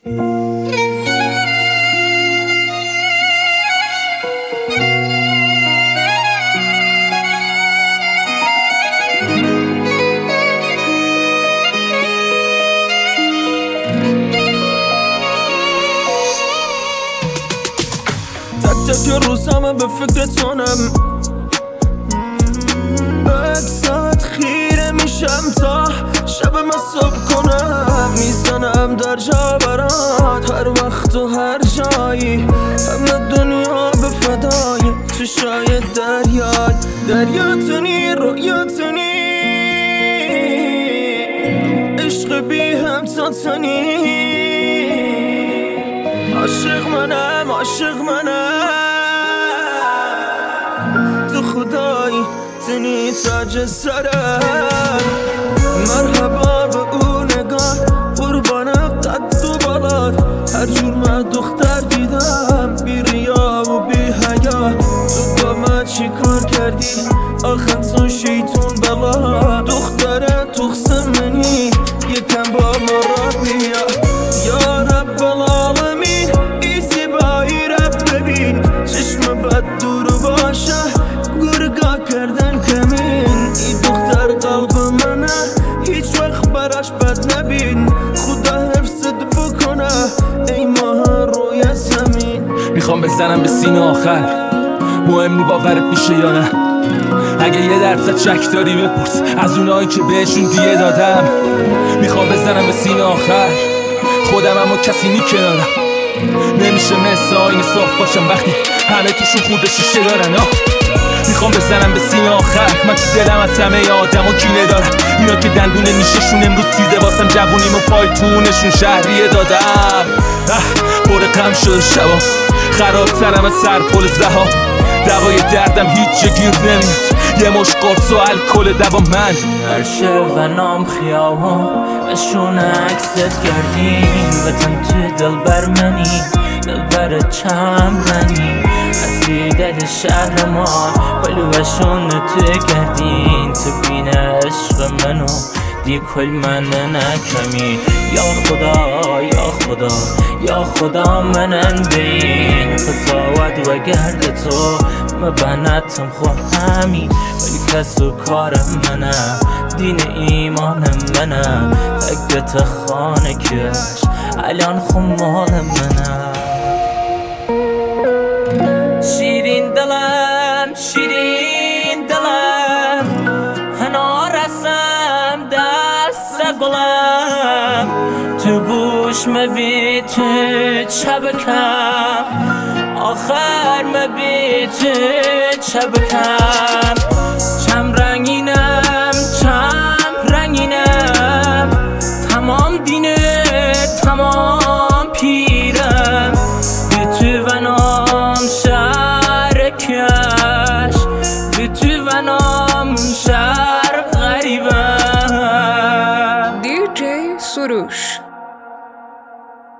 تک روزمه به فکر تونم، اکسات خیره میشم تا شب من صبح کنم. میزنم در جا برات هر وقت و هر جایی، همه دنیا به فدای چشای دریا تونی رویا تونی، عشق بی همتا تونی. عاشق منم تو خدایی تونی تاج سرم. مرحبا به اون نگاه قربانم قد و بالات، هر جور من دختر دیدم بی ریا و بی حیا. تو با من چی کار کردی آخر تو شیطون بلا، دختره تخصم منی یکم با ما را بیا. یا رب العالمین ای زیبایی رب ببین، چشم بد دور باشه گرگا کردن کمین. ای دختر قلب منه هیچ وقت براش بد نبین، خدا حفظت بکنه ای ماه روی زمین. میخوام بزنم به سینه آخر، مهم نی باورت میشه یا نه. اگه یه درصد شک داری بپرس از اونایی که بهشون دیه دادم. میخوام بزنم به سینه آخر، خودم اما کسی نی کنارم. نمیشه مثل آینه صاف باشم وقتی همه توشون خورده شیشه دارن. میخوام بزنم به سینه آخر، من تو دلم از همه آدم و کینه دارم. اینا که دندون نیششون امروز تیزه واسم جوونیم و پایتونشون شهریه دادم. پر غم شده شبا خرابترم از سر پل زها، دوای دردم هیچ جا گیر نمیاد، یه مش قرص و الکل دوا من. عرشه و نام خیابان اشون عکست کردیم، وطن تو دل بر منی دل بر چم منی. اصلی دل شهر ما کلوشون تو کردین، تو بین عشق منو دی کل من نکمی. یا خدا یا خدا یا خدا منن بین، قضاوت و گرد تو مبنتم خواهمی، ولی کس و کار منه دین ایمان منه. تکت خانه کش الان خمال منه. شیرین دلم هنا رسم دست گلم، تو گوش مبی تو چبکم، آخر مبی تو چبکم. چم رنگینم تمام دینه تمام